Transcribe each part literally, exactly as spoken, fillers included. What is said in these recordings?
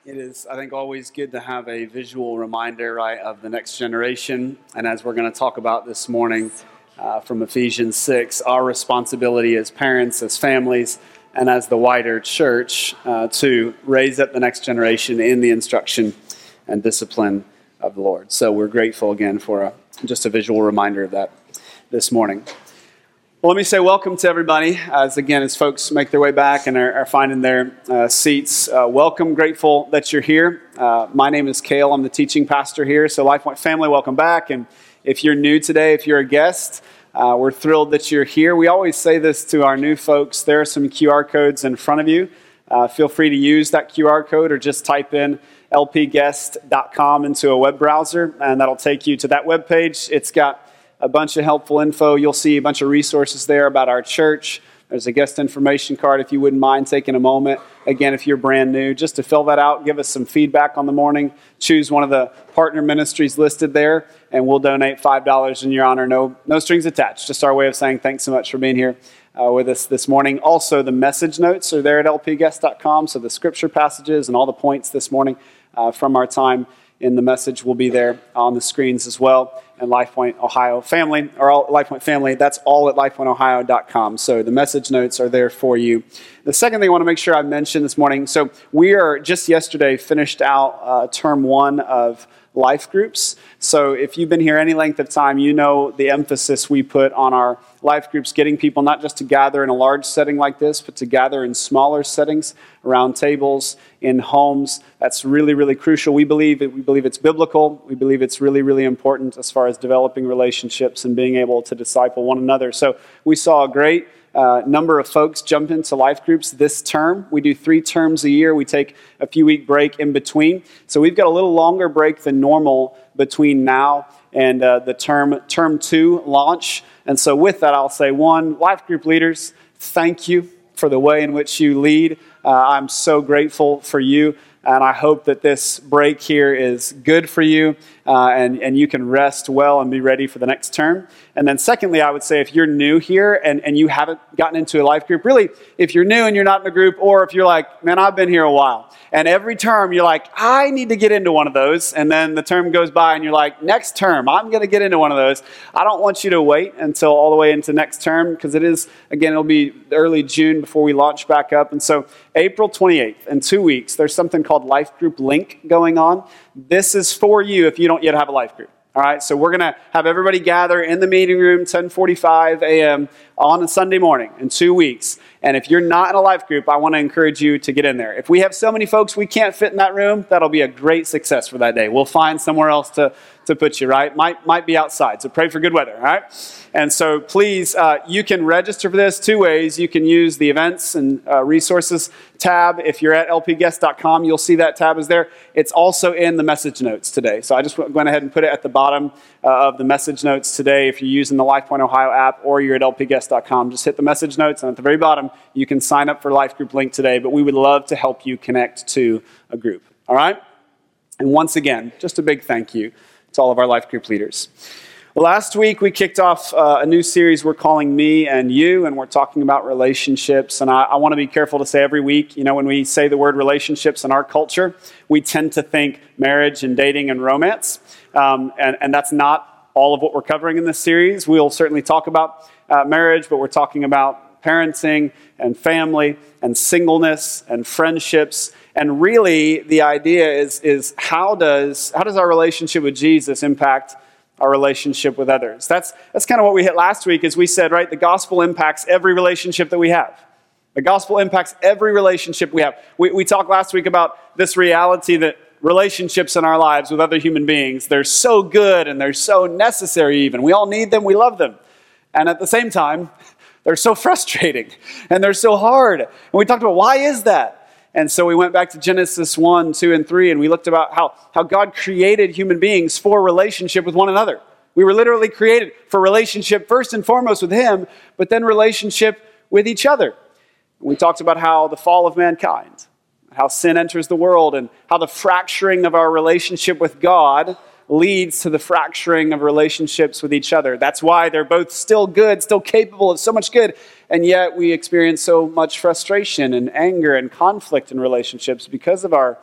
It is, I think, always good to have a visual reminder, right, of the next generation. And as we're going to talk about this morning uh, from Ephesians six, our responsibility as parents, as families, and as the wider church uh, to raise up the next generation in the instruction and discipline of the Lord. So we're grateful again for a, just a visual reminder of that this morning. Well, let me say welcome to everybody, as again, as folks make their way back and are, are finding their uh, seats. Uh, welcome, grateful that you're here. Uh, my name is Cale. I'm the teaching pastor here. So LifePoint family, welcome back. And if you're new today, if you're a guest, uh, we're thrilled that you're here. We always say this to our new folks. There are some Q R codes in front of you. Uh, feel free to use that Q R code or just type in L P guest dot com into a web browser, and that'll take you to that web page. It's got a bunch of helpful info. You'll see a bunch of resources there about our church. There's a guest information card if you wouldn't mind taking a moment. Again, if you're brand new, just to fill that out, give us some feedback on the morning. Choose one of the partner ministries listed there, and we'll donate five dollars in your honor. No, no strings attached. Just our way of saying thanks so much for being here uh, with us this morning. Also, the message notes are there at L P guest dot com, so the scripture passages and all the points this morning uh, from our time in the message will be there on the screens as well. And LifePoint Ohio family, or all, LifePoint family, that's all at life point ohio dot com. So the message notes are there for you. The second thing I want to make sure I mention this morning, so we are just yesterday finished out uh, term one of life groups. So if you've been here any length of time, you know the emphasis we put on our life groups, getting people not just to gather in a large setting like this, but to gather in smaller settings, around tables, in homes. That's really, really crucial. We believe it, we believe it's biblical. We believe it's really, really important as far as developing relationships and being able to disciple one another. So we saw a great uh, number of folks jump into life groups this term. We do three terms a year. We take a few week break in between. So we've got a little longer break than normal between now and uh, the term term two launch. And so with that, I'll say, one, life group leaders, thank you for the way in which you lead. Uh, I'm so grateful for you, and I hope that this break here is good for you, uh, and, and you can rest well and be ready for the next term. And then secondly, I would say if you're new here and, and you haven't gotten into a life group, really, if you're new and you're not in a group, or if you're like, man, I've been here a while, and every term you're like, I need to get into one of those, and then the term goes by and you're like, next term, I'm going to get into one of those. I don't want you to wait until all the way into next term, because it is, again, it'll be early June before we launch back up. And so April twenty-eighth, in two weeks, there's something called Life Group Link going on. This is for you if you don't yet have a life group. All right, so we're going to have everybody gather in the meeting room, ten forty-five a.m. on a Sunday morning in two weeks. And if you're not in a life group, I want to encourage you to get in there. If we have so many folks we can't fit in that room, that'll be a great success for that day. We'll find somewhere else to, to put you, right? Might, might be outside, so pray for good weather, all right? And so please, uh, you can register for this two ways. You can use the events and uh, resources tab. If you're at L P guest dot com, you'll see that tab is there. It's also in the message notes today. So I just went ahead and put it at the bottom uh, of the message notes today. If you're using the LifePoint Ohio app or you're at L P guest dot com, just hit the message notes, and at the very bottom, you can sign up for Life Group Link today. But we would love to help you connect to a group. All right? And once again, just a big thank you to all of our life group leaders. Well, last week we kicked off uh, a new series we're calling Me and You, and we're talking about relationships. And I, I want to be careful to say every week, you know, when we say the word relationships in our culture, we tend to think marriage and dating and romance. Um, and, and that's not all of what we're covering in this series. We'll certainly talk about uh, marriage, but we're talking about parenting and family and singleness and friendships. And really, the idea is, is how does how does our relationship with Jesus impact our relationship with others? That's that's kind of what we hit last week, as we said, right? The gospel impacts every relationship that we have. The gospel impacts every relationship we have. We, we talked last week about this reality that relationships in our lives with other human beings, they're so good and they're so necessary even. We all need them, we love them. And at the same time, they're so frustrating and they're so hard. And we talked about, why is that? And so we went back to Genesis one, two, and three, and we looked about how, how God created human beings for relationship with one another. We were literally created for relationship first and foremost with Him, but then relationship with each other. We talked about how the fall of mankind, how sin enters the world, and how the fracturing of our relationship with God leads to the fracturing of relationships with each other. That's why they're both still good, still capable of so much good, and yet we experience so much frustration and anger and conflict in relationships because of our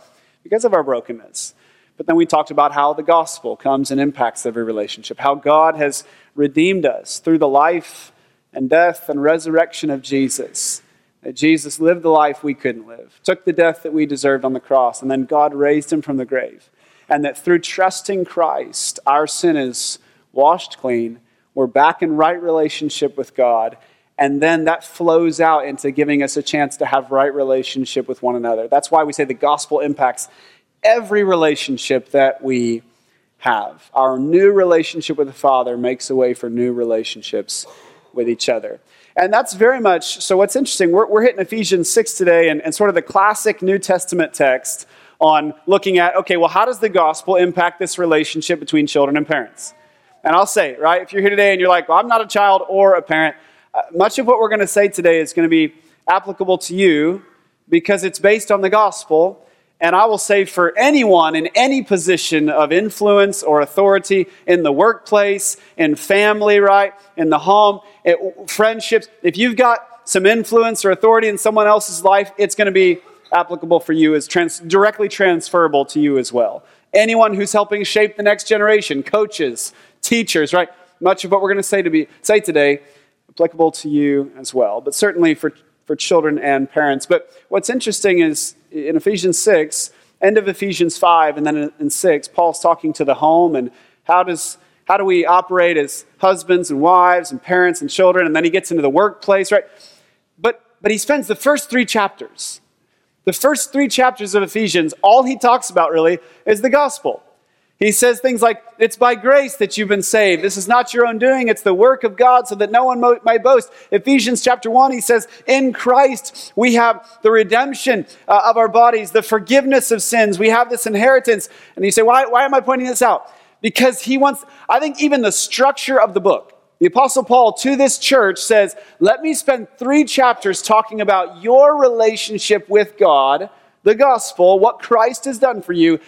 because of our brokenness. But then we talked about how the gospel comes and impacts every relationship, how God has redeemed us through the life and death and resurrection of Jesus. That Jesus lived the life we couldn't live, took the death that we deserved on the cross, and then God raised him from the grave. And that through trusting Christ, our sin is washed clean. We're back in right relationship with God. And then that flows out into giving us a chance to have right relationship with one another. That's why we say the gospel impacts every relationship that we have. Our new relationship with the Father makes a way for new relationships with each other. And that's very much, so what's interesting, we're, we're hitting Ephesians six today and, and sort of the classic New Testament text on looking at, okay, well, how does the gospel impact this relationship between children and parents? And I'll say, right, if you're here today and you're like, well, I'm not a child or a parent, uh, much of what we're going to say today is going to be applicable to you because it's based on the gospel. And I will say for anyone in any position of influence or authority in the workplace, in family, right, in the home, it, friendships, if you've got some influence or authority in someone else's life, it's going to be applicable for you, is trans- directly transferable to you as well. Anyone who's helping shape the next generation, coaches, teachers, right? Much of what we're going to say to be say today, applicable to you as well, but certainly for, for children and parents. But what's interesting is in Ephesians six, end of Ephesians five, and then in six, Paul's talking to the home and how does how do we operate as husbands and wives and parents and children, and then he gets into the workplace, right? But but he spends the first three chapters The first three chapters of Ephesians, all he talks about really is the gospel. He says things like, it's by grace that you've been saved. This is not your own doing. It's the work of God so that no one mo- may boast. Ephesians chapter one, he says, in Christ we have the redemption uh, of our bodies, the forgiveness of sins. We have this inheritance. And you say, why, why am I pointing this out? Because he wants, I think even the structure of the book, the Apostle Paul to this church says, let me spend three chapters talking about your relationship with God, the gospel, what Christ has done for you.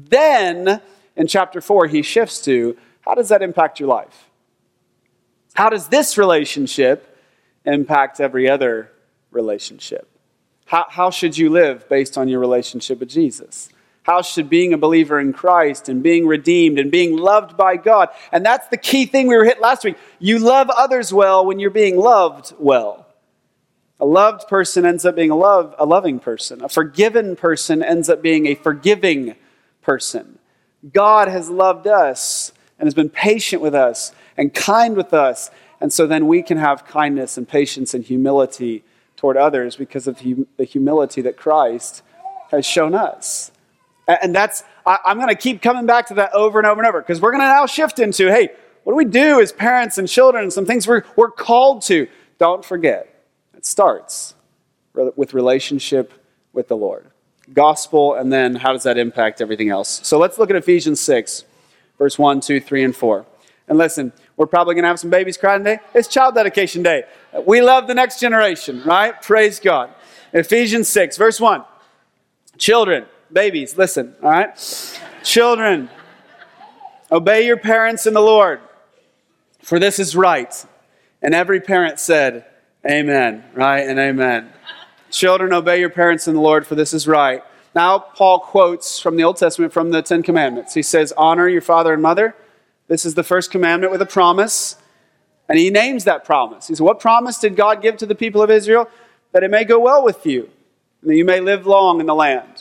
Then, in chapter four, he shifts to, how does that impact your life? How does this relationship impact every other relationship? How, how should you live based on your relationship with Jesus? How should being a believer in Christ and being redeemed and being loved by God, and that's the key thing we were hit last week. You love others well when you're being loved well. A loved person ends up being a, love, a loving person. A forgiven person ends up being a forgiving person. God has loved us and has been patient with us and kind with us. And so then we can have kindness and patience and humility toward others because of the humility that Christ has shown us. And that's, I'm going to keep coming back to that over and over and over because we're going to now shift into, hey, what do we do as parents and children and some things we're, we're called to? Don't forget, it starts with relationship with the Lord. Gospel, and then how does that impact everything else? So let's look at Ephesians six, verse one, two, three, and four. And listen, we're probably going to have some babies crying today. It's child dedication day. We love the next generation, right? Praise God. Ephesians six, verse one. Children, babies, listen, all right? Children, obey your parents in the Lord, for this is right. And every parent said, amen, right? And amen. Children, obey your parents in the Lord, for this is right. Now, Paul quotes from the Old Testament from the Ten Commandments. He says, honor your father and mother. This is the first commandment with a promise. And he names that promise. He says, what promise did God give to the people of Israel? That it may go well with you, and that you may live long in the land.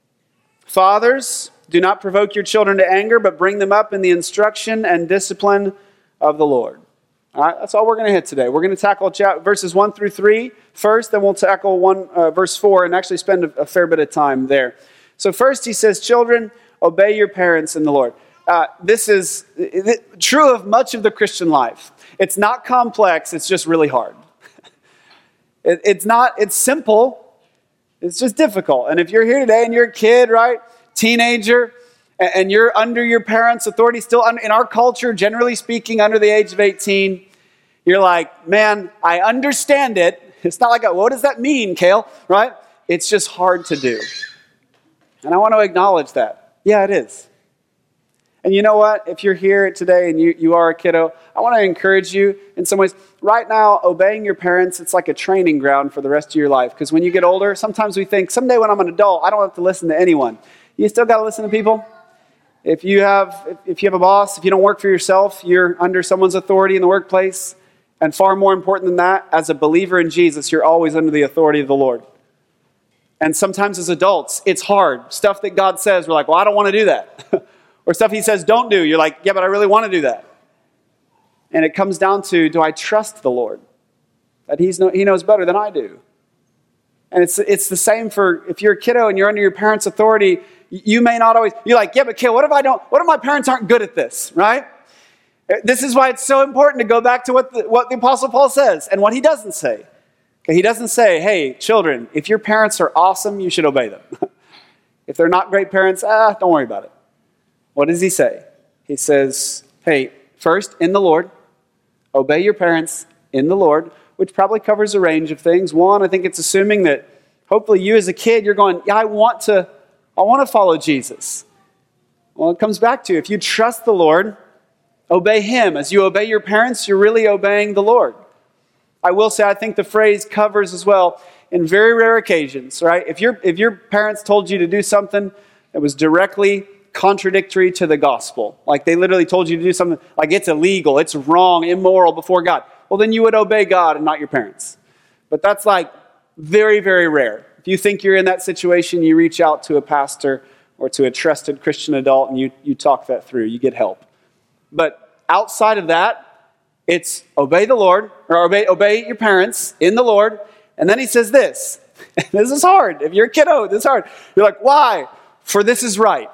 Fathers, do not provoke your children to anger, but bring them up in the instruction and discipline of the Lord. All right, that's all we're going to hit today. We're going to tackle verses one through three first, then we'll tackle one uh, verse four and actually spend a, a fair bit of time there. So first he says, children, obey your parents in the Lord. Uh, this is it, true of much of the Christian life. It's not complex, it's just really hard. it, it's not, it's simple, it's just difficult. And if you're here today and you're a kid, right, teenager, and you're under your parents' authority, still in our culture, generally speaking, under the age of eighteen, you're like, man, I understand it. It's not like, a, what does that mean, Cale? Right? It's just hard to do. And I want to acknowledge that. Yeah, it is. And you know what? If you're here today and you, you are a kiddo, I want to encourage you in some ways. Right now, obeying your parents, it's like a training ground for the rest of your life. Because when you get older, sometimes we think, someday when I'm an adult, I don't have to listen to anyone. You still got to listen to people. If you have if you have a boss, if you don't work for yourself, you're under someone's authority in the workplace. And far more important than that, as a believer in Jesus, you're always under the authority of the Lord. And sometimes as adults, it's hard. Stuff that God says, we're like, well, I don't want to do that. Or stuff he says, don't do. You're like, yeah, but I really want to do that. And it comes down to, do I trust the Lord? That he's no, he knows better than I do. And it's it's the same for if you're a kiddo and you're under your parents' authority, you may not always, you're like, yeah, but kid, what if I don't, what if my parents aren't good at this, right? This is why it's so important to go back to what the, what the Apostle Paul says and what he doesn't say. Okay, he doesn't say, hey, children, if your parents are awesome, you should obey them. If they're not great parents, ah, don't worry about it. What does he say? He says, hey, first, in the Lord, obey your parents in the Lord, which probably covers a range of things. One, I think it's assuming that hopefully you as a kid, you're going, yeah, I want to, I want to follow Jesus. Well, it comes back to, if you trust the Lord, obey him. As you obey your parents, you're really obeying the Lord. I will say, I think the phrase covers as well in very rare occasions, right? If your if your parents told you to do something that was directly contradictory to the gospel, like they literally told you to do something like it's illegal, it's wrong, immoral before God, well, then you would obey God and not your parents. But that's like very, very rare. If you think you're in that situation, you reach out to a pastor or to a trusted Christian adult and you, you talk that through, you get help. But outside of that, it's obey the Lord, or obey, obey your parents in the Lord. And then he says this. This is hard. If you're a kiddo, this is hard. You're like, why? For this is right.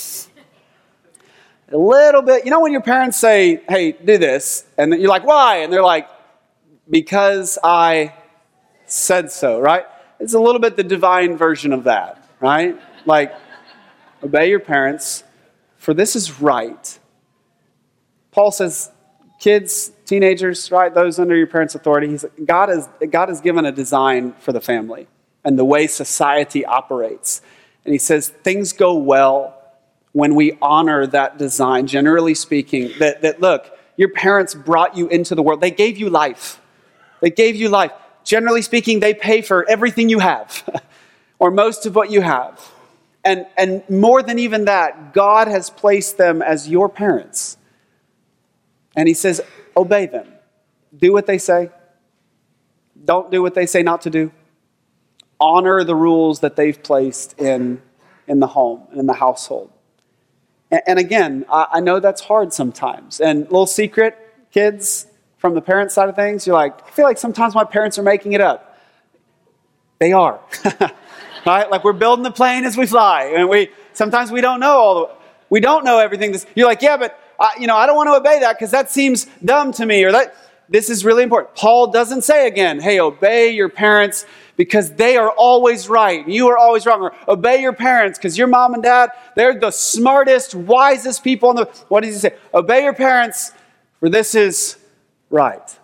A little bit, you know when your parents say, hey, do this, and then you're like, why? And they're like, because I said so, right? It's a little bit the divine version of that, right? Like, obey your parents, for this is right. Paul says, kids, teenagers, right, those under your parents' authority, he's, God, has, God has given a design for the family and the way society operates. And he says things go well when we honor that design, generally speaking, that, that look, your parents brought you into the world. They gave you life. They gave you life. Generally speaking, they pay for everything you have or most of what you have. And, and more than even that, God has placed them as your parents. And he says, obey them. Do what they say. Don't do what they say not to do. Honor the rules that they've placed in, in the home and in the household. And, and again, I, I know that's hard sometimes. And little secret, kids, from the parent side of things, you're like, I feel like sometimes my parents are making it up. They are. Right? Like we're building the plane as we fly. And we sometimes we don't know all the we don't know everything. This, you're like, yeah, but I, you know, I don't want to obey that because that seems dumb to me. Or that this is really important. Paul doesn't say again, hey, obey your parents because they are always right. You are always wrong. Or obey your parents because your mom and dad, they're the smartest, wisest people on the... What does he say? Obey your parents for this is right.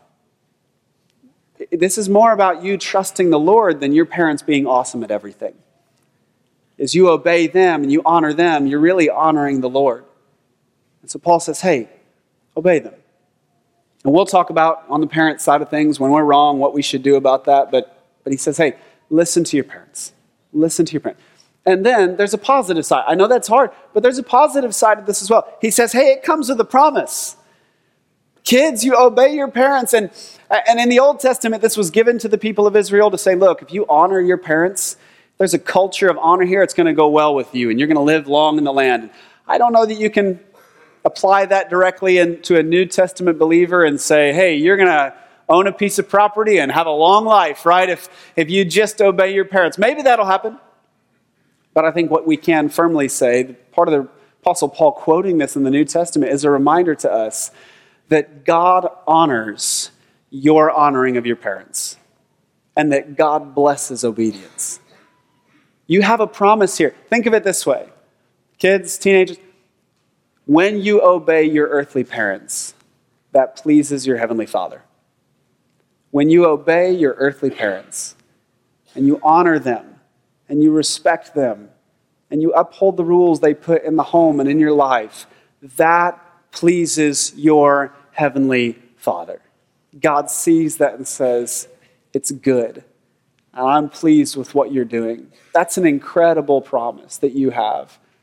This is more about you trusting the Lord than your parents being awesome at everything. As you obey them and you honor them, you're really honoring the Lord. And so Paul says, hey, obey them. And we'll talk about on the parent side of things when we're wrong, what we should do about that. But, but he says, hey, listen to your parents. Listen to your parents. And then there's a positive side. I know that's hard, but there's a positive side of this as well. He says, hey, it comes with a promise. Kids, you obey your parents. And, and in the Old Testament, this was given to the people of Israel to say, look, if you honor your parents, there's a culture of honor here. It's going to go well with you, and you're going to live long in the land. I don't know that you can apply that directly into a New Testament believer and say, hey, you're going to own a piece of property and have a long life, right? If, if you just obey your parents. Maybe that'll happen. But I think what we can firmly say, part of the Apostle Paul quoting this in the New Testament is a reminder to us that God honors your honoring of your parents and that God blesses obedience. You have a promise here. Think of it this way. Kids, teenagers, when you obey your earthly parents, that pleases your heavenly Father. When you obey your earthly parents and you honor them and you respect them and you uphold the rules they put in the home and in your life, that pleases your heavenly Father. God sees that and says, it's good. And I'm pleased with what you're doing. That's an incredible promise that you have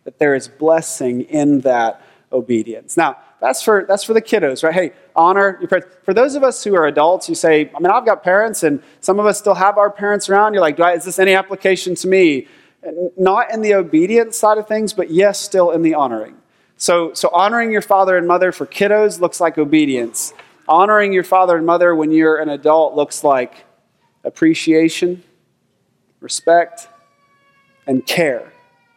that there is blessing in that obedience. Now, that's for that's for the kiddos, right? Hey, honor your parents. For those of us who are adults, you say, I mean, I've got parents, and some of us still have our parents around. You're like, do I, is this any application to me? Not in the obedience side of things, but yes, still in the honoring. So, so honoring your father and mother for kiddos looks like obedience. Honoring your father and mother when you're an adult looks like appreciation, respect, and care.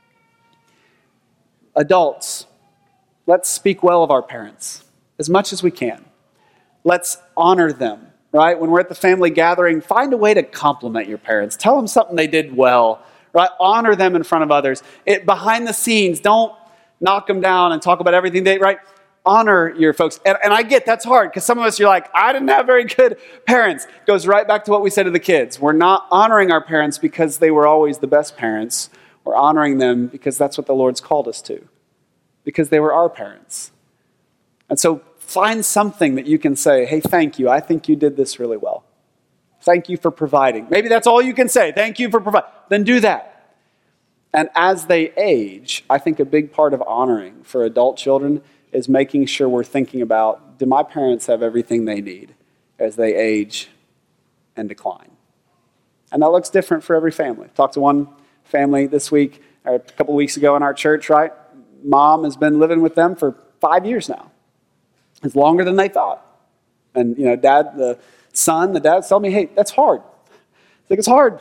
Adults, let's speak well of our parents as much as we can. Let's honor them, right? When we're at the family gathering, find a way to compliment your parents. Tell them something they did well, right? Honor them in front of others. It, behind the scenes, don't knock them down and talk about everything they, right? Honor your folks. And, and I get that's hard because some of us, you're like, I didn't have very good parents. It goes right back to what we said to the kids. We're not honoring our parents because they were always the best parents. We're honoring them because that's what the Lord's called us to, because they were our parents. And so find something that you can say, hey, thank you. I think you did this really well. Thank you for providing. Maybe that's all you can say. Thank you for providing. Then do that. And as they age, I think a big part of honoring for adult children is making sure we're thinking about, do my parents have everything they need as they age and decline? And that looks different for every family. Talked to one family this week, or a couple weeks ago in our church, right? Mom has been living with them for five years now. It's longer than they thought. And, you know, dad, the son, the dad's telling me, hey, that's hard. I think it's hard.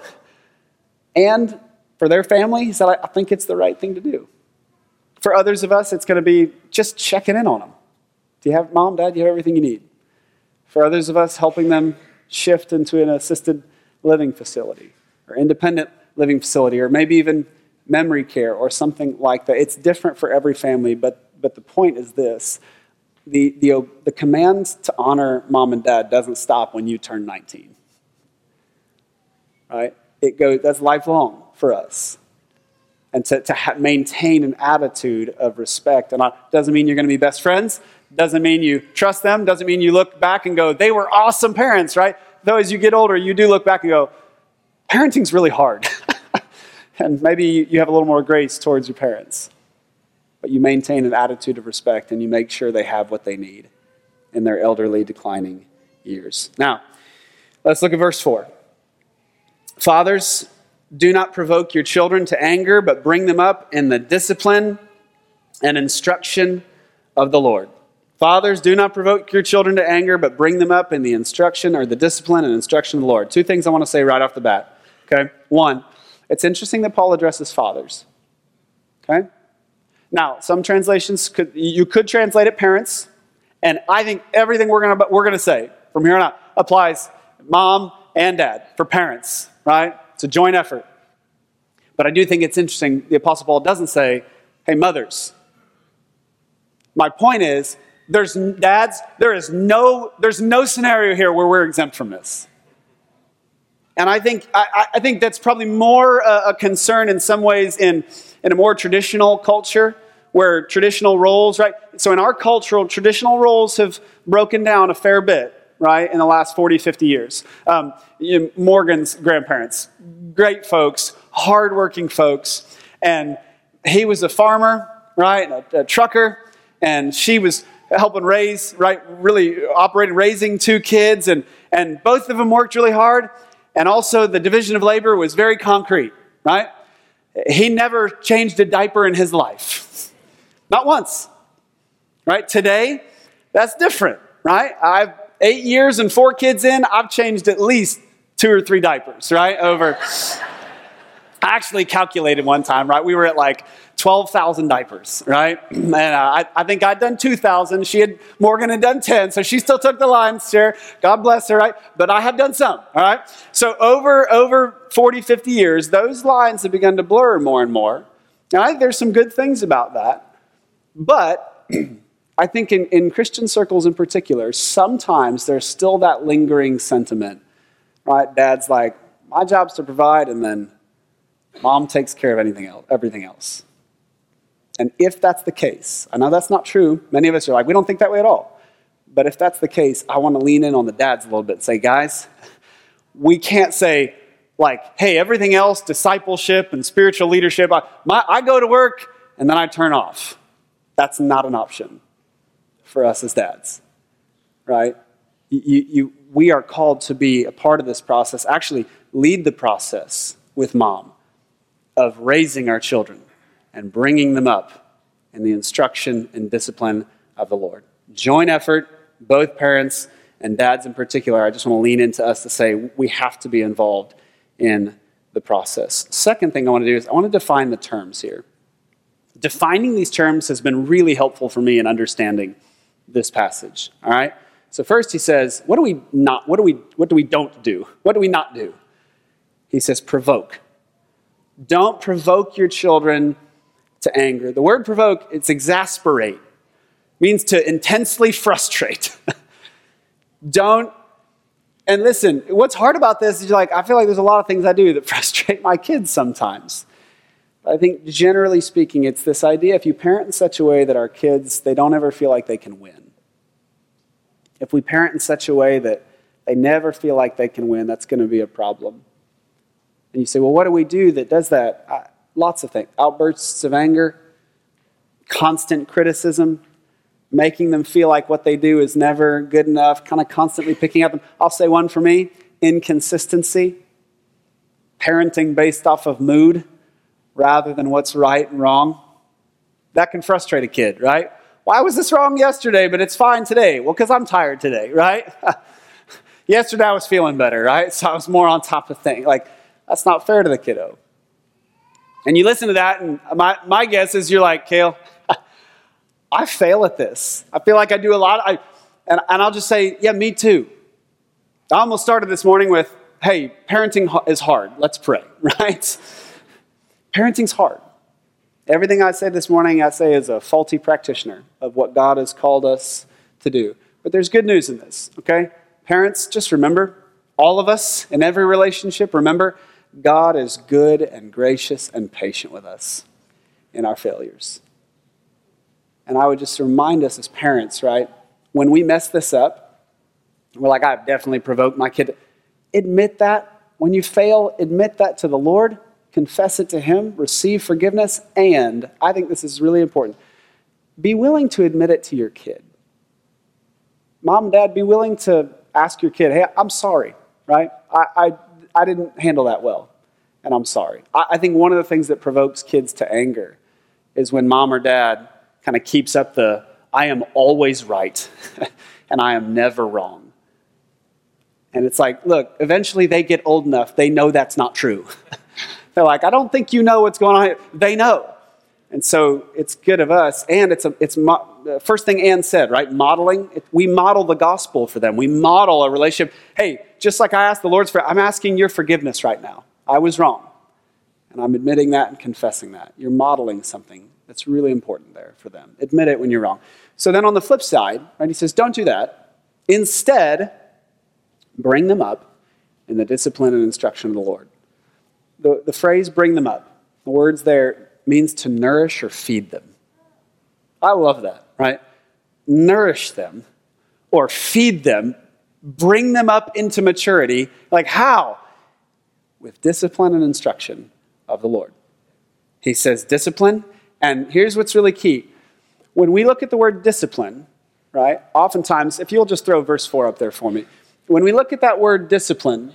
And for their family, he said, I think it's the right thing to do. For others of us, it's going to be just checking in on them. Do you have, mom, dad, do you have everything you need? For others of us, helping them shift into an assisted living facility or independent living facility or maybe even memory care or something like that. It's different for every family, but but the point is this. The, the, the command to honor mom and dad doesn't stop when you turn nineteen. Right? It goes, that's lifelong for us. And to, to ha- maintain an attitude of respect. And it doesn't mean you're going to be best friends. Doesn't mean you trust them. Doesn't mean you look back and go, they were awesome parents, right? Though as you get older, you do look back and go, parenting's really hard. And maybe you have a little more grace towards your parents. But you maintain an attitude of respect and you make sure they have what they need in their elderly, declining years. Now, let's look at verse four. Fathers, do not provoke your children to anger, but bring them up in the discipline and instruction of the Lord. Fathers, do not provoke your children to anger, but bring them up in the instruction or the discipline and instruction of the Lord. Two things I want to say right off the bat. Okay, one, it's interesting that Paul addresses fathers. Okay? Now, some translations, could you could translate it parents, and I think everything we're going to we're going to say from here on out applies mom and dad for parents, right? It's a joint effort. But I do think it's interesting the Apostle Paul doesn't say, hey, mothers. My point is, there's dads, there is no there's no scenario here where we're exempt from this. And I think I, I think that's probably more a, a concern in some ways in, in a more traditional culture where traditional roles, right? So in our cultural, traditional roles have broken down a fair bit, right, in the last forty, fifty years. Um, you know, Morgan's grandparents, great folks, hardworking folks. And he was a farmer, right, a, a trucker, and she was helping raise, right, really operating, raising two kids, and, and both of them worked really hard. And also the division of labor was very concrete, right? He never changed a diaper in his life. Not once, right? Today, that's different, right? I've eight years and four kids in, I've changed at least two or three diapers, right? Over, I actually calculated one time, right? We were at like twelve thousand diapers, right? And uh, I, I think I'd done two thousand. She had, Morgan had done ten, so she still took the lion's share. God bless her, right? But I have done some, all right? So over, over forty, fifty years, those lines have begun to blur more and more. And I think there's some good things about that. But I think in, in Christian circles in particular, sometimes there's still that lingering sentiment, right? Dad's like, my job's to provide, and then mom takes care of anything else, everything else. And if that's the case, I know that's not true. Many of us are like, we don't think that way at all. But if that's the case, I want to lean in on the dads a little bit and say, guys, we can't say like, hey, everything else, discipleship and spiritual leadership, I, my, I go to work and then I turn off. That's not an option for us as dads, right? You, you, we are called to be a part of this process, actually lead the process with mom of raising our children and bringing them up in the instruction and discipline of the Lord. Joint effort, both parents and dads in particular. I just want to lean into us to say we have to be involved in the process. Second thing I want to do is I want to define the terms here. Defining these terms has been really helpful for me in understanding this passage. All right. So first he says, what do we not? What do we? What do we don't do? What do we not do? He says, provoke. Don't provoke your children to anger. The word provoke, it's exasperate. Means to intensely frustrate. Don't, and listen, what's hard about this is you're like, I feel like there's a lot of things I do that frustrate my kids sometimes. But I think generally speaking, it's this idea, if you parent in such a way that our kids, they don't ever feel like they can win. If we parent in such a way that they never feel like they can win, that's going to be a problem. And you say, well, what do we do that does that? Uh, lots of things. Outbursts of anger, constant criticism, making them feel like what they do is never good enough, kind of constantly picking at them. I'll say one for me, inconsistency, parenting based off of mood rather than what's right and wrong. That can frustrate a kid, right? Why was this wrong yesterday, but it's fine today? Well, because I'm tired today, right? Yesterday I was feeling better, right? So I was more on top of things. Like, that's not fair to the kiddo. And you listen to that, and my, my guess is you're like, Cale, I fail at this. I feel like I do a lot. I, and, and I'll just say, yeah, me too. I almost started this morning with, hey, parenting is hard. Let's pray, right? Parenting's hard. Everything I say this morning, I say as a faulty practitioner of what God has called us to do. But there's good news in this, okay? Parents, just remember, all of us in every relationship, remember, God is good and gracious and patient with us in our failures. And I would just remind us as parents, right, when we mess this up, we're like, I've definitely provoked my kid. Admit that. When you fail, admit that to the Lord, confess it to Him, receive forgiveness, and I think this is really important, be willing to admit it to your kid. Mom and dad, be willing to ask your kid, hey, I'm sorry, right? I, I, I didn't handle that well, and I'm sorry. I, I think one of the things that provokes kids to anger is when mom or dad kind of keeps up the, I am always right, and I am never wrong. And it's like, look, eventually they get old enough, they know that's not true. They're like, I don't think you know what's going on here. They know. And so it's good of us, and it's a, it's mo- the first thing Ann said, right? Modeling. It, we model the gospel for them. We model a relationship. Hey, just like I asked the Lord's for, I'm asking your forgiveness right now. I was wrong. And I'm admitting that and confessing that. You're modeling something that's really important there for them. Admit it when you're wrong. So then on the flip side, right, he says, don't do that. Instead, bring them up in the discipline and instruction of the Lord. The, the phrase, bring them up, the words there means to nourish or feed them. I love that, right? Nourish them or feed them, bring them up into maturity. Like how? With discipline and instruction of the Lord. He says discipline, and here's what's really key. When we look at the word discipline, right, oftentimes, if you'll just throw verse four up there for me. When we look at that word discipline,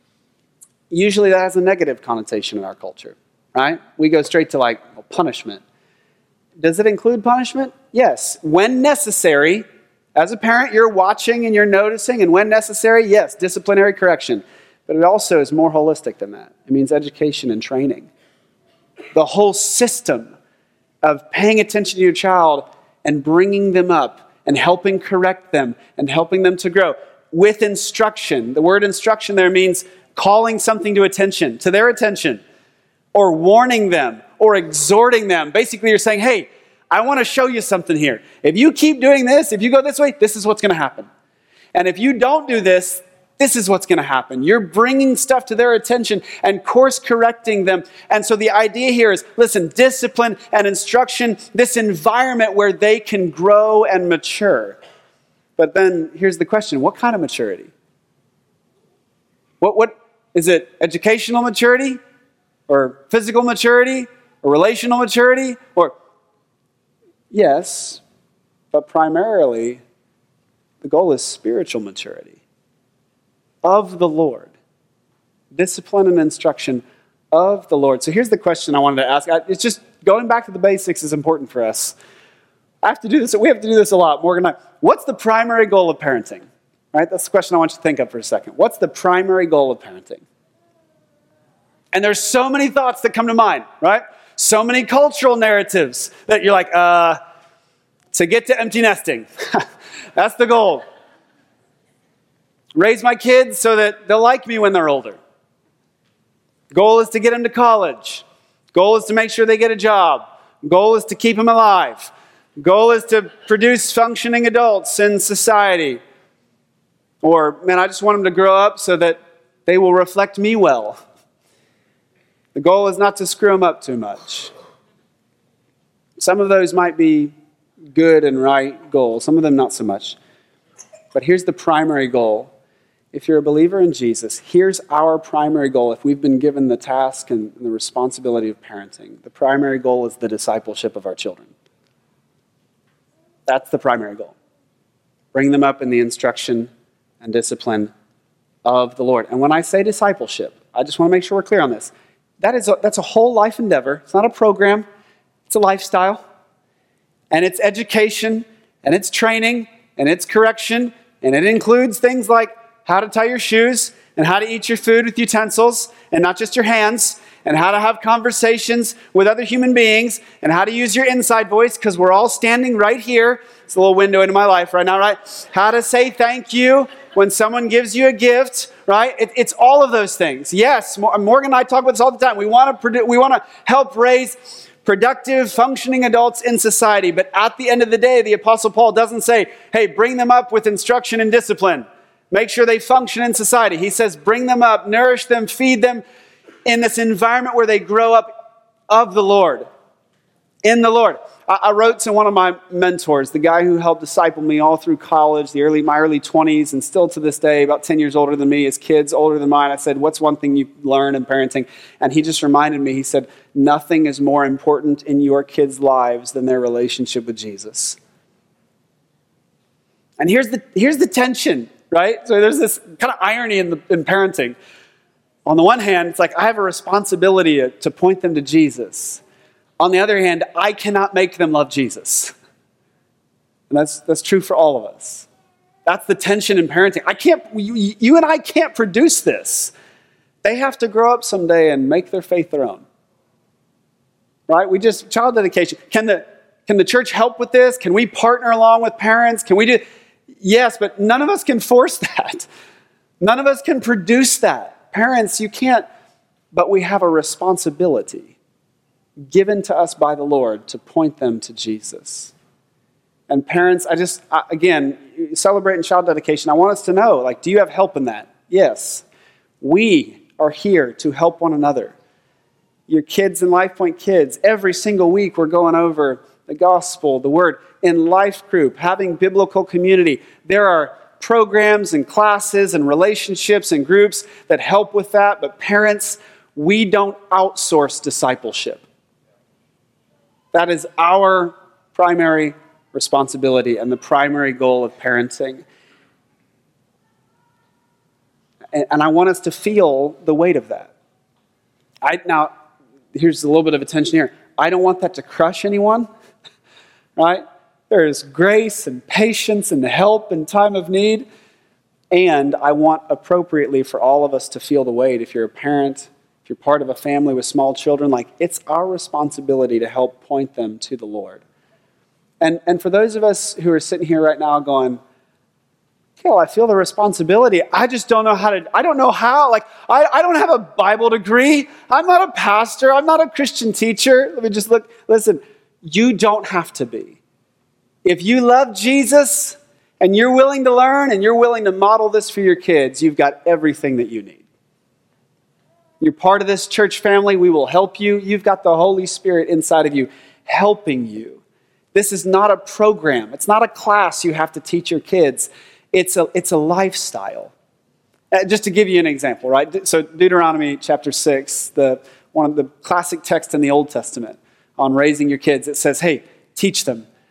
usually that has a negative connotation in our culture, right? We go straight to like well, punishment. Does it include punishment? Yes. When necessary, as a parent, you're watching and you're noticing, and when necessary, yes, disciplinary correction. But it also is more holistic than that. It means education and training. The whole system of paying attention to your child and bringing them up and helping correct them and helping them to grow with instruction. The word instruction there means calling something to attention, to their attention, or warning them, or exhorting them. Basically, you're saying, hey, I want to show you something here. If you keep doing this, if you go this way, this is what's going to happen. And if you don't do this, this is what's going to happen. You're bringing stuff to their attention and course correcting them. And so the idea here is, listen, discipline and instruction, this environment where they can grow and mature. But then here's the question, what kind of maturity? What, what is it educational maturity or physical maturity or relational maturity? Or Yes, but primarily the goal is spiritual maturity of the Lord. Discipline and instruction of the Lord. So here's the question I wanted to ask. It's just going back to the basics is important for us. I have to do this. We have to do this a lot. Morgan and I. What's the primary goal of parenting? Right? That's the question I want you to think of for a second. What's the primary goal of parenting? And there's so many thoughts that come to mind, right? So many cultural narratives that you're like, uh, to get to empty nesting. That's the goal. Raise my kids so that they'll like me when they're older. Goal is to get them to college. Goal is to make sure they get a job. Goal is to keep them alive. Goal is to produce functioning adults in society. Or, man, I just want them to grow up so that they will reflect me well. The goal is not to screw them up too much. Some of those might be good and right goals. Some of them not so much. But here's the primary goal. If you're a believer in Jesus, here's our primary goal. If we've been given the task and the responsibility of parenting, the primary goal is the discipleship of our children. That's the primary goal. Bring them up in the instruction and discipline of the Lord. And when I say discipleship, I just want to make sure we're clear on this. That is a, that's a whole life endeavor. It's not a program. It's a lifestyle. And it's education, and it's training, and it's correction, and it includes things like how to tie your shoes, and how to eat your food with utensils, and not just your hands, and how to have conversations with other human beings, and how to use your inside voice, because we're all standing right here. It's a little window into my life right now, right? How to say thank you when someone gives you a gift, right? It, it's all of those things. Yes, Morgan and I talk about this all the time. We want to produ- we want to help raise productive, functioning adults in society. But at the end of the day, the Apostle Paul doesn't say, hey, bring them up with instruction and discipline. Make sure they function in society. He says, bring them up, nourish them, feed them in this environment where they grow up of the Lord, in the Lord. I, I wrote to one of my mentors, the guy who helped disciple me all through college, the early my early twenties, and still to this day, about ten years older than me, his kids older than mine. I said, what's one thing you learn in parenting? And he just reminded me, he said, nothing is more important in your kids' lives than their relationship with Jesus. And here's the here's the tension. Right? So there's this kind of irony in, the, in parenting. On the one hand, it's like I have a responsibility to, to point them to Jesus. On the other hand, I cannot make them love Jesus. And that's that's true for all of us. That's the tension in parenting. I can't, you, you and I can't produce this. They have to grow up someday and make their faith their own. Right? We just, child dedication. Can the, can the church help with this? Can we partner along with parents? Can we do... Yes, but none of us can force that. None of us can produce that. Parents, you can't, but we have a responsibility given to us by the Lord to point them to Jesus. And parents, I just, again, celebrating child dedication, I want us to know, like, do you have help in that? Yes. We are here to help one another. Your kids and Life Point kids, every single week we're going over the gospel, the word. In life group, having biblical community, there are programs and classes and relationships and groups that help with that. But parents, we don't outsource discipleship. That is our primary responsibility and the primary goal of parenting. And, and I want us to feel the weight of that. I now, here's a little bit of attention here. I don't want that to crush anyone, right? There is grace and patience and help in time of need. And I want appropriately for all of us to feel the weight. If you're a parent, if you're part of a family with small children, like it's our responsibility to help point them to the Lord. And, and for those of us who are sitting here right now going, Kale, I feel the responsibility. I just don't know how to, I don't know how. Like, I, I don't have a Bible degree. I'm not a pastor. I'm not a Christian teacher. Let me just look. Listen, you don't have to be. If you love Jesus and you're willing to learn and you're willing to model this for your kids, you've got everything that you need. You're part of this church family. We will help you. You've got the Holy Spirit inside of you helping you. This is not a program. It's not a class you have to teach your kids. It's a, it's a lifestyle. Uh, just to give you an example, right? So Deuteronomy chapter six, the, one of the classic texts in the Old Testament on raising your kids, it says, hey, teach them.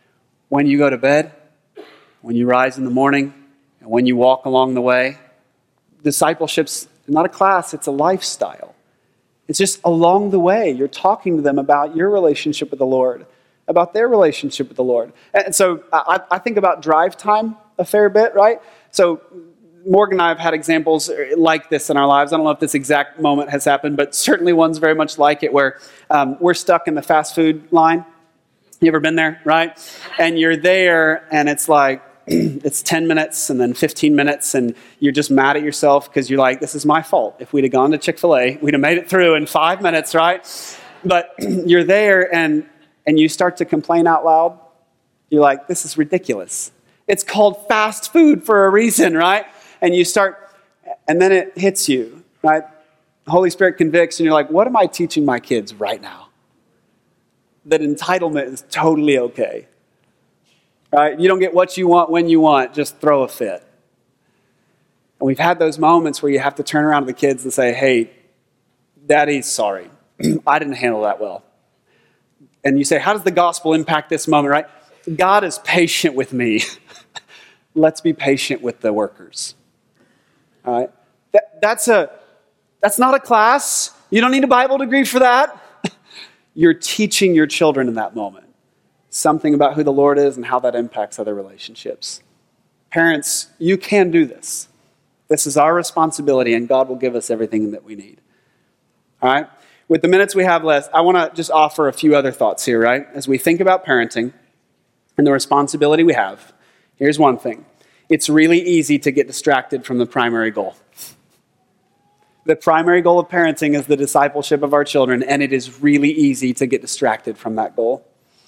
when you go to bed, when you rise in the morning, and when you walk along the way. Discipleship's not a class, it's a lifestyle. It's just along the way, you're talking to them about your relationship with the Lord, about their relationship with the Lord. And so I, I think about drive time a fair bit, right? So Morgan and I have had examples like this in our lives. I don't know if this exact moment has happened, but certainly one's very much like it, where um, we're stuck in the fast food line. You ever been there, right? And you're there, and it's like, it's ten minutes and then fifteen minutes, and you're just mad at yourself because you're like, this is my fault. If we'd have gone to Chick-fil-A, we'd have made it through in five minutes, right? But you're there, and and you start to complain out loud. You're like, this is ridiculous. It's called fast food for a reason, right? And you start, and then it hits you, right? The Holy Spirit convicts, and you're like, what am I teaching my kids right now? That entitlement is totally okay. Right? You don't get what you want when you want, just throw a fit. And we've had those moments where you have to turn around to the kids and say, hey, Daddy's sorry. I didn't handle that well. And you say, how does the gospel impact this moment, right? God is patient with me. Let's be patient with the workers. All right? That, that's, a, that's not a class. You don't need a Bible degree for that. You're teaching your children in that moment something about who the Lord is and how that impacts other relationships. Parents, you can do this. This is our responsibility, and God will give us everything that we need. All right? With the minutes we have left, I want to just offer a few other thoughts here, right? As we think about parenting and the responsibility we have, here's one thing. It's really easy to get distracted from the primary goal. The primary goal of parenting is the discipleship of our children, and it is really easy to get distracted from that goal.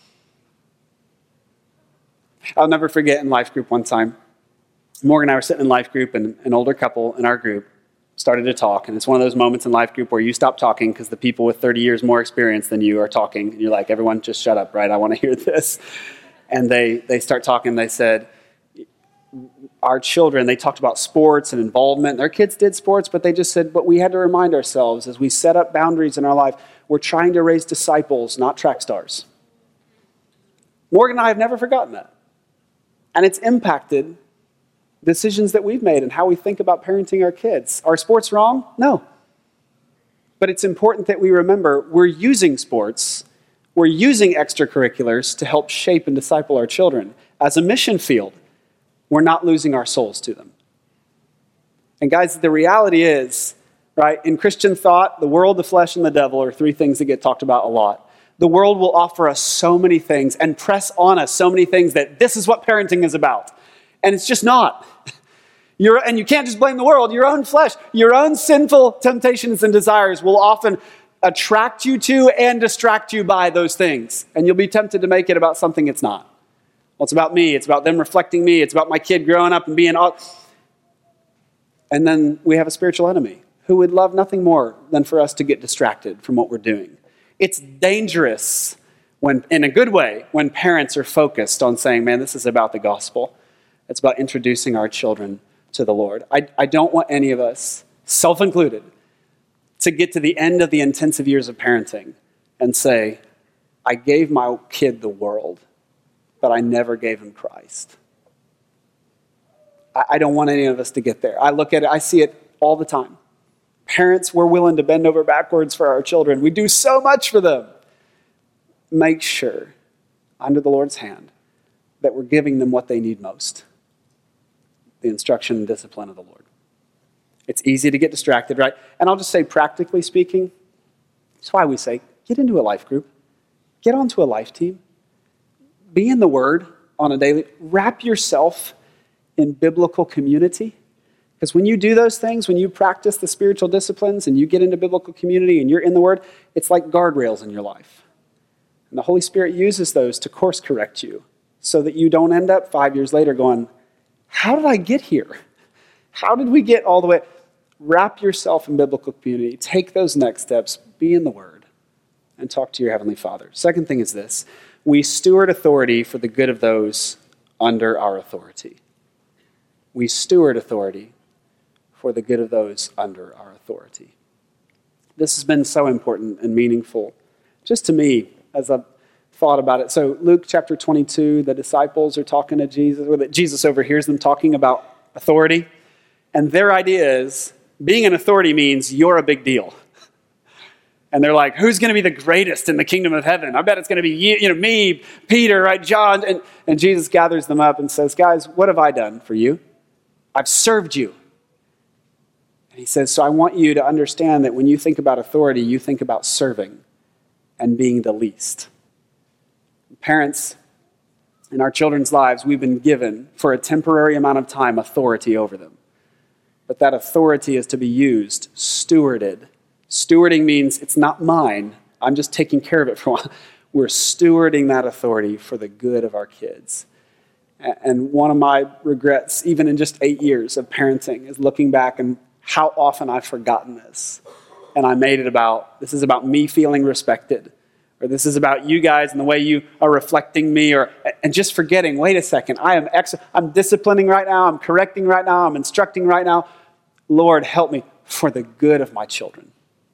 I'll never forget in life group one time, Morgan and I were sitting in life group, and an older couple in our group started to talk. And it's one of those moments in life group where you stop talking because the people with thirty years more experience than you are talking. And you're like, everyone just shut up, right? I want to hear this. And they, they start talking. They said, our children, they talked about sports and involvement. Their kids did sports, but they just said, but we had to remind ourselves as we set up boundaries in our life, we're trying to raise disciples, not track stars. Morgan and I have never forgotten that. And it's impacted decisions that we've made and how we think about parenting our kids. Are sports wrong? No. But it's important that we remember we're using sports, we're using extracurriculars to help shape and disciple our children. As a mission field, we're not losing our souls to them. And guys, the reality is, right, in Christian thought, the world, the flesh, and the devil are three things that get talked about a lot. The world will offer us so many things and press on us so many things that this is what parenting is about. And it's just not. You're, and you can't just blame the world. Your own flesh, your own sinful temptations and desires will often attract you to and distract you by those things. And you'll be tempted to make it about something it's not. Well, it's about me. It's about them reflecting me. It's about my kid growing up and being... all. And then we have a spiritual enemy who would love nothing more than for us to get distracted from what we're doing. It's dangerous, when, in a good way, when parents are focused on saying, man, this is about the gospel. It's about introducing our children to the Lord. I, I don't want any of us, self-included, to get to the end of the intensive years of parenting and say, I gave my kid the world, but I never gave him Christ. I, I don't want any of us to get there. I look at it, I see it all the time. Parents, we're willing to bend over backwards for our children. We do so much for them. Make sure, under the Lord's hand, that we're giving them what they need most. The instruction and discipline of the Lord. It's easy to get distracted, right? And I'll just say, practically speaking, that's why we say, get into a life group. Get onto a life team. Be in the Word on a daily. Wrap yourself in biblical community. Because when you do those things, when you practice the spiritual disciplines and you get into biblical community and you're in the Word, it's like guardrails in your life. And the Holy Spirit uses those to course correct you so that you don't end up five years later going, how did I get here? How did we get all the way? Wrap yourself in biblical community. Take those next steps. Be in the Word and talk to your Heavenly Father. Second thing is this. We steward authority for the good of those under our authority. We steward authority for the good of those under our authority. This has been so important and meaningful just to me as I've thought about it. So Luke chapter twenty-two, the disciples are talking to Jesus, or that Jesus overhears them talking about authority. And their idea is, being an authority means you're a big deal. And they're like, who's going to be the greatest in the kingdom of heaven? I bet it's going to be you, you know, me, Peter, right, John. And, and Jesus gathers them up and says, guys, what have I done for you? I've served you. And he says, so I want you to understand that when you think about authority, you think about serving and being the least. Parents, in our children's lives, we've been given, for a temporary amount of time, authority over them. But that authority is to be used, stewarded. Stewarding means it's not mine. I'm just taking care of it for a while. We're stewarding that authority for the good of our kids. And one of my regrets, even in just eight years of parenting, is looking back and how often I've forgotten this. And I made it about, this is about me feeling respected. Or this is about you guys and the way you are reflecting me. Or and just forgetting, wait a second, I am ex- I'm disciplining right now. I'm correcting right now. I'm instructing right now. Lord, help me for the good of my children.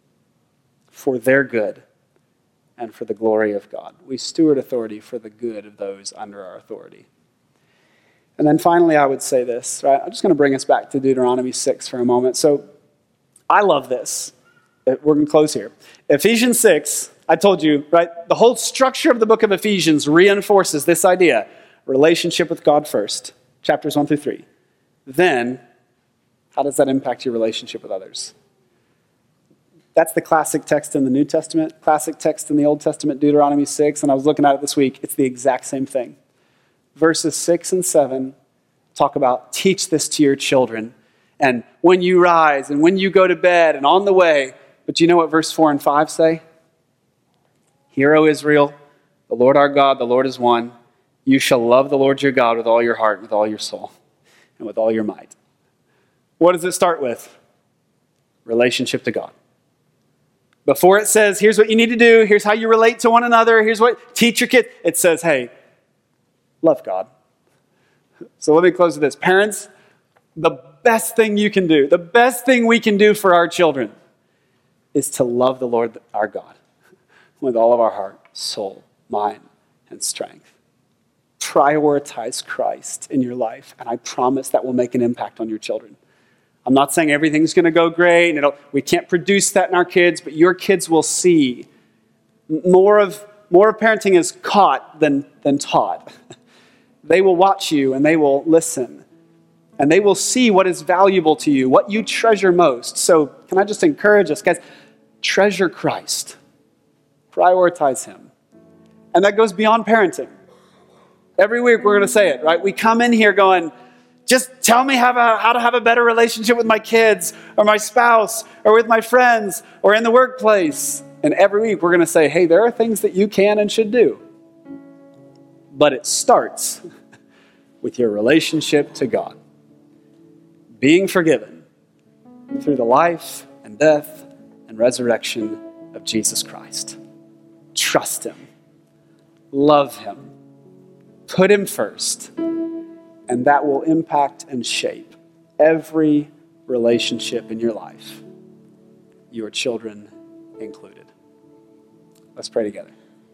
For their good and for the glory of God. We steward authority for the good of those under our authority. And then finally, I would say this, right? I'm just going to bring us back to Deuteronomy six for a moment. So I love this. We're going to close here. Ephesians six, I told you, right? The whole structure of the book of Ephesians reinforces this idea. Relationship with God first, chapters one through three. Then, how does that impact your relationship with others? That's the classic text in the New Testament, classic text in the Old Testament, Deuteronomy six, and I was looking at it this week. It's the exact same thing. Verses six and seven talk about teach this to your children, and when you rise, and when you go to bed, and on the way. But you know what verse four and five say? Hear, O Israel, the Lord our God, the Lord is one. You shall love the Lord your God with all your heart, with all your soul, and with all your might. What does it start with? Relationship to God. Before it says, here's what you need to do, here's how you relate to one another, here's what, teach your kids. It says, hey, love God. So let me close with this. Parents, the best thing you can do, the best thing we can do for our children is to love the Lord our God with all of our heart, soul, mind, and strength. Prioritize Christ in your life, and I promise that will make an impact on your children. I'm not saying everything's going to go great, and it'll, we can't produce that in our kids, but your kids will see more of more of parenting is caught than, than taught. They will watch you, and they will listen, and they will see what is valuable to you, what you treasure most. So can I just encourage us, guys, treasure Christ. Prioritize him. And that goes beyond parenting. Every week we're going to say it, right? We come in here going, just tell me how, a, how to have a better relationship with my kids or my spouse or with my friends or in the workplace. And every week we're going to say, hey, there are things that you can and should do. But it starts with your relationship to God. Being forgiven through the life and death and resurrection of Jesus Christ. Trust him. Love him. Put him first. And that will impact and shape every relationship in your life, your children included. Let's pray together.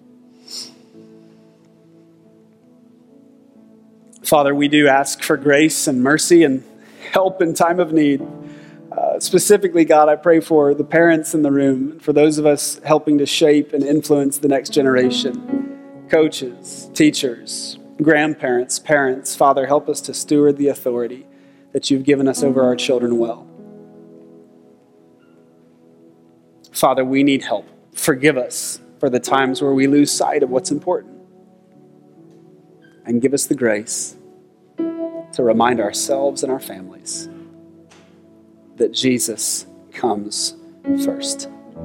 Father, we do ask for grace and mercy and help in time of need. Uh, specifically, God, I pray for the parents in the room, for those of us helping to shape and influence the next generation, coaches, teachers, grandparents, parents. Father, help us to steward the authority that you've given us over our children well. Father, we need help. Forgive us for the times where we lose sight of what's important. And give us the grace to remind ourselves and our families that Jesus comes first.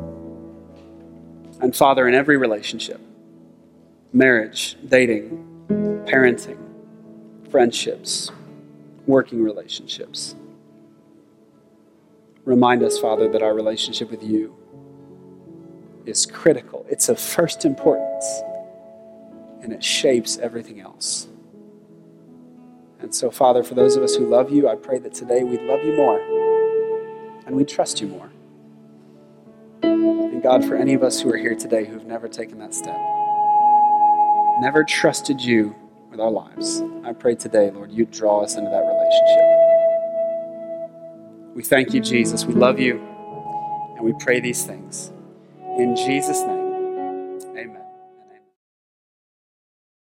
And Father, in every relationship, marriage, dating, parenting, friendships, working relationships, remind us, Father, that our relationship with you is critical. It's of first importance, and it shapes everything else. And so, Father, for those of us who love you, I pray that today we'd love you more and we'd trust you more. And God, for any of us who are here today who've never taken that step, never trusted you with our lives. I pray today, Lord, you draw us into that relationship. We thank you, Jesus. We love you, and we pray these things. In Jesus' name.